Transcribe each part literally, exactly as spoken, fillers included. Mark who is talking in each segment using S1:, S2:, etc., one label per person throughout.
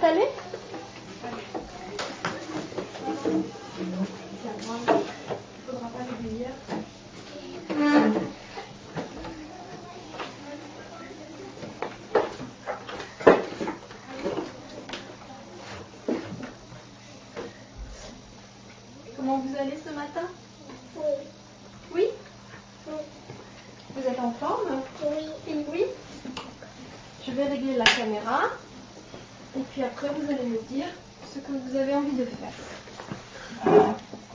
S1: t'installer? Faudra pas l'oublier. Comment vous allez ce matin?
S2: Oui.
S1: Oui?
S2: Oui.
S1: Vous êtes en forme?
S2: Oui.
S1: Oui. Je vais régler la caméra. Et puis après, vous allez me dire ce que vous avez envie de faire.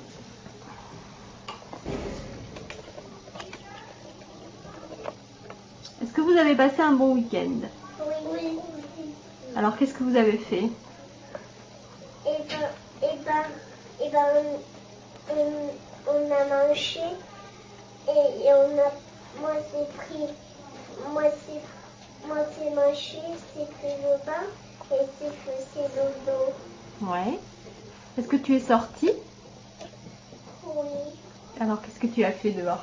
S1: Est-ce que vous avez passé un bon week-end?
S2: Oui. Oui.
S1: Alors, qu'est-ce que vous avez fait?
S2: Et ben, et ben, et ben, on, on a mangé et, et on a, moi j'ai pris, moi c'est, moi c'est mangé, c'est pris le bain et c'est fait dodo.
S1: Ouais. Est-ce que tu es sortie?
S2: Oui.
S1: Alors, qu'est-ce que tu as fait dehors?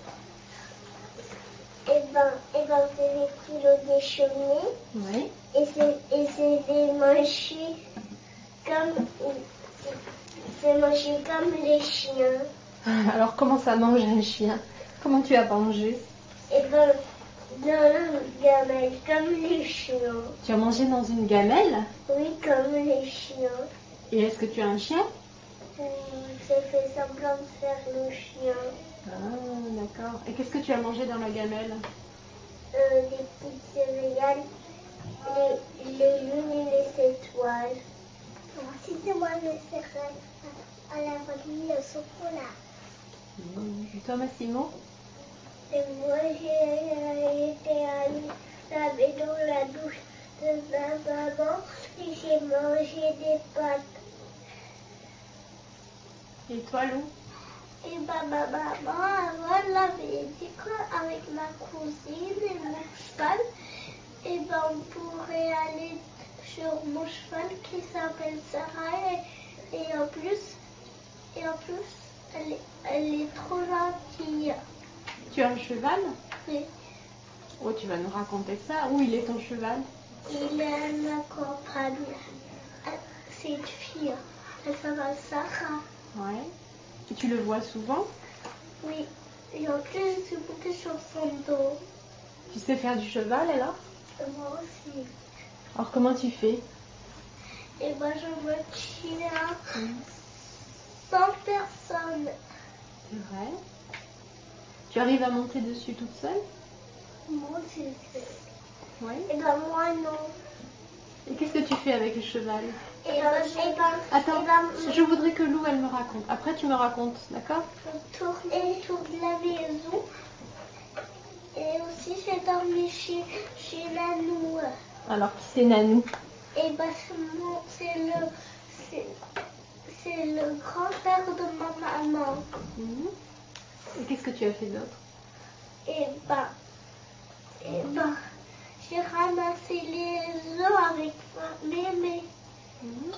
S2: Et ben, et ben, j'ai pris le déjeuner.
S1: Oui.
S2: Et c'est, et c'est mangé comme, c'est mangé comme les chiens.
S1: Alors, comment ça mange un chien? Comment tu as mangé?
S2: Et ben, dans une gamelle, comme les chiens.
S1: Tu as mangé dans une gamelle?
S2: Oui, comme les chiens.
S1: Et est-ce que tu as un chien?
S2: Euh, J'ai fait semblant de faire le chien.
S1: Ah, d'accord. Et qu'est-ce que tu as mangé dans la gamelle?
S2: Euh, des petites céréales, les, les lunes et les étoiles. C'était moi les céréales à la vanille au chocolat.
S1: Mmh. Et toi, Massimo?
S2: Et moi, j'ai été allée laver dans la douche de ma maman et j'ai mangé des pâtes.
S1: Et toi, Lou?
S2: Et bah, ma maman, avant de laver des quoi avec ma cousine et mon cheval, et ben on pourrait aller sur mon cheval qui s'appelle Sarah et, et en plus, et en plus, elle est, elle est trop gentille.
S1: Tu as un cheval?
S2: Oui.
S1: Oh, tu vas nous raconter ça. Où il est ton cheval?
S2: Il est à la campagne. C'est une fille. Elle s'appelle Sarah.
S1: Ouais. Et tu le vois souvent?
S2: Oui. Et en plus, je suis montée sur son dos.
S1: Tu sais faire du cheval alors?
S2: Moi aussi.
S1: Alors, comment tu fais?
S2: Et moi, je me tiens
S1: Mmh.
S2: sans personne.
S1: C'est vrai. Tu arrives à monter dessus toute seule?
S2: Moi, c'est fait.
S1: Oui.
S2: Et ben moi, non.
S1: Et qu'est-ce que tu fais avec le cheval?
S2: Et ben, et ben,
S1: Attends,
S2: et ben,
S1: je voudrais que Lou, elle me raconte. Après, tu me racontes, d'accord?
S2: je tourne autour de la maison. Et aussi, j'ai dormi chez, chez Nanou.
S1: Alors, qui c'est Nanou?
S2: Et ben, c'est le, c'est, c'est le grand-père de ma maman.
S1: Mmh. Et qu'est-ce que tu as fait d'autre?
S2: Et ben, et ben, j'ai ramassé les œufs avec ma mémé.
S1: Mmh.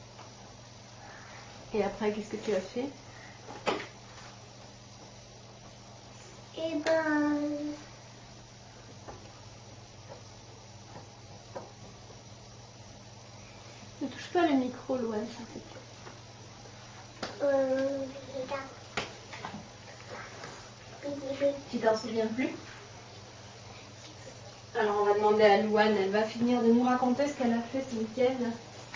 S1: Et après, qu'est-ce que tu as fait?
S2: Et ben,
S1: Ne touche pas le micro, Louane, s'il te plaît.
S2: euh,
S1: Tu t'en souviens plus? Alors, on va demander à Louane, elle va finir de nous raconter ce qu'elle a fait ce week-end.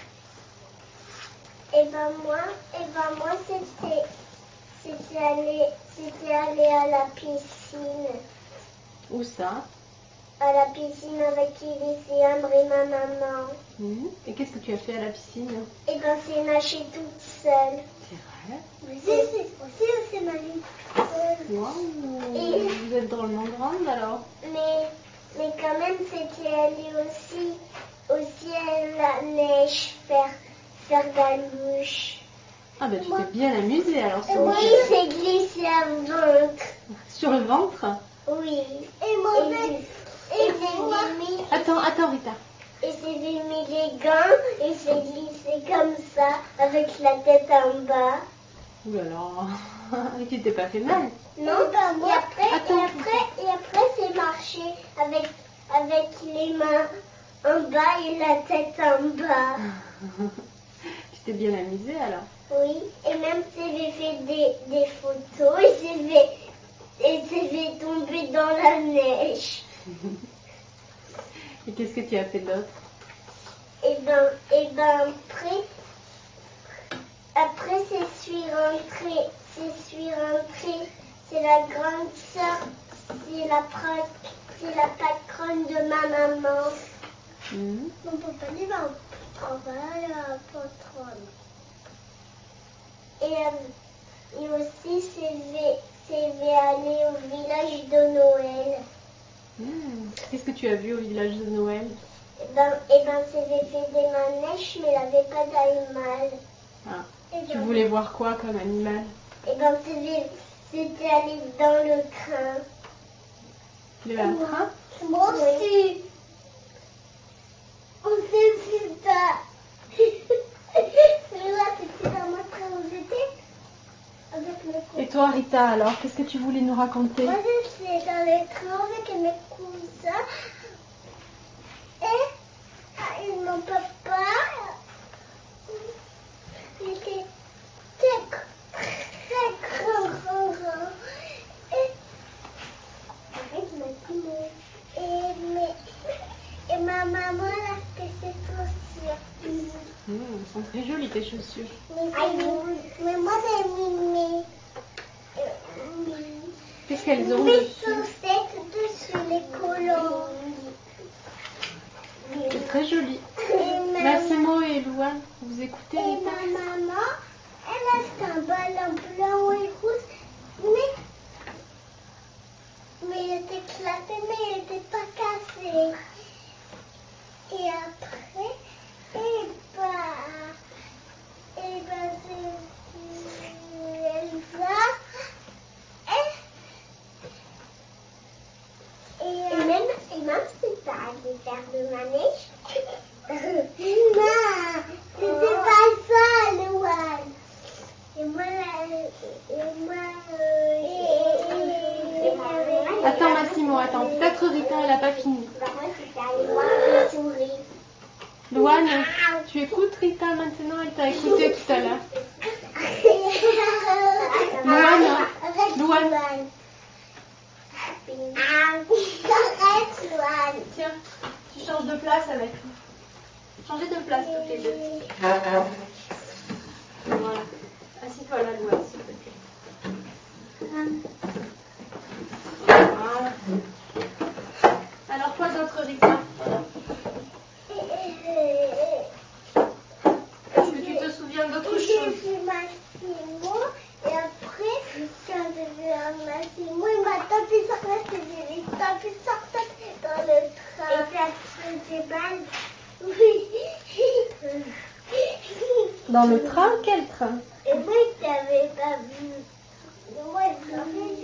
S2: et ben moi, et ben moi, c'était, c'était aller, c'était aller à la piscine.
S1: Où ça?
S2: À la piscine avec Elisandre et ma maman.
S1: Mmh. Et qu'est-ce que tu as fait à la piscine?
S2: Et ben c'est nager toute seule.
S1: C'est vrai?
S2: Oui, c'est aussi c'est nager toute seule.
S1: Waouh!
S2: Et-
S1: Vous êtes drôlement grande alors?
S2: Mais, mais quand même, c'était aller aussi, aussi à la neige faire, faire de la luge.
S1: Ah ben tu t'es bien amusée alors ce
S2: Oui,
S1: week-end.
S2: c'est glissé avant.
S1: Sur le ventre?
S2: Oui. Et mon et, et j'ai mis,
S1: Attends, attends Rita.
S2: et j'ai mis les gants et j'ai glissé comme ça avec la tête en bas.
S1: Ouh là là. Et tu t'es pas fait mal?
S2: Non, et après,
S1: Attends.
S2: et après, et après c'est marcher avec, avec les mains en bas et la tête en bas.
S1: bien amusé alors.
S2: Oui, et même si j'ai fait des, des photos, et j'ai fait, et j'ai fait tomber dans la neige.
S1: Et qu'est-ce que tu as fait d'autre?
S2: Et ben, et ben après, après c'est suis rentrée, c'est suis rentrée, c'est la grande sœur, c'est la, c'est la patronne de ma maman. Mmh. Mon papa il va au travail à la patronne. Et, euh, et aussi c'est aller au village de Noël.
S1: Mmh. Qu'est-ce que tu as vu au village de Noël?
S2: Et ben, et ben j'ai fait des manèges, mais il n'avait pas d'animal.
S1: Ah. Tu voulais voir quoi comme animal?
S2: Et ben c'était aller dans le train.
S1: Le train?
S2: Moi aussi. On ne sait pas. Mais là, c'était dans mon train où j'étais. Avec mes cousins.
S1: Et toi, Rita, alors, qu'est-ce que tu voulais nous raconter?
S2: Moi, j'étais dans le train avec mes cousins. Et, et mon papa, il était très, très grand, grand, grand. Et, et, mais, et ma maman, elle a fait ses chaussures.
S1: Mmh, elles sont très jolies tes chaussures.
S2: Mais, mais moi, j'ai mis mes...
S1: Qu'est-ce qu'elles ont
S2: mes
S1: dessus?
S2: chaussettes dessus, les collants.
S1: C'est très joli.
S2: Et
S1: Massimo et Louane, vous écoutez?
S2: Et ma maman, elle a acheté un ballon blanc et rouge, mais, mais il était éclaté, mais il n'était pas cassé. Et après, et bah, et bah, c'est Elsa. Et, et même, et même si ça allait faire de manège. Non, c'était pas ça, Louane. Et moi, et moi, euh, et, et, et,
S1: Attends, Massimo, attends. Peut-être Rita, elle n'a pas fini.
S2: Moi, c'était aller voir les souris.
S1: Louane, tu écoutes Rita maintenant? Elle t'a écouté tout à l'heure. Louane, Louane.
S2: Arrête, Louane.
S1: Tiens, tu changes de place avec nous. Changez de place toutes les deux. Voilà. Assis-toi là, Louane, s'il te plaît. Voilà. Alors, quoi d'autre, Rita? Est-ce que tu te souviens d'autre chose?
S2: J'ai vu Massimo et après, quand j'ai vu un Massimo, il m'a tapé sur la tête, il m'a tapé sur la tête dans le train. Et ça faisait mal. Oui.
S1: Dans le train? Quel train?
S2: Et moi, je t'avais pas vu. Moi, je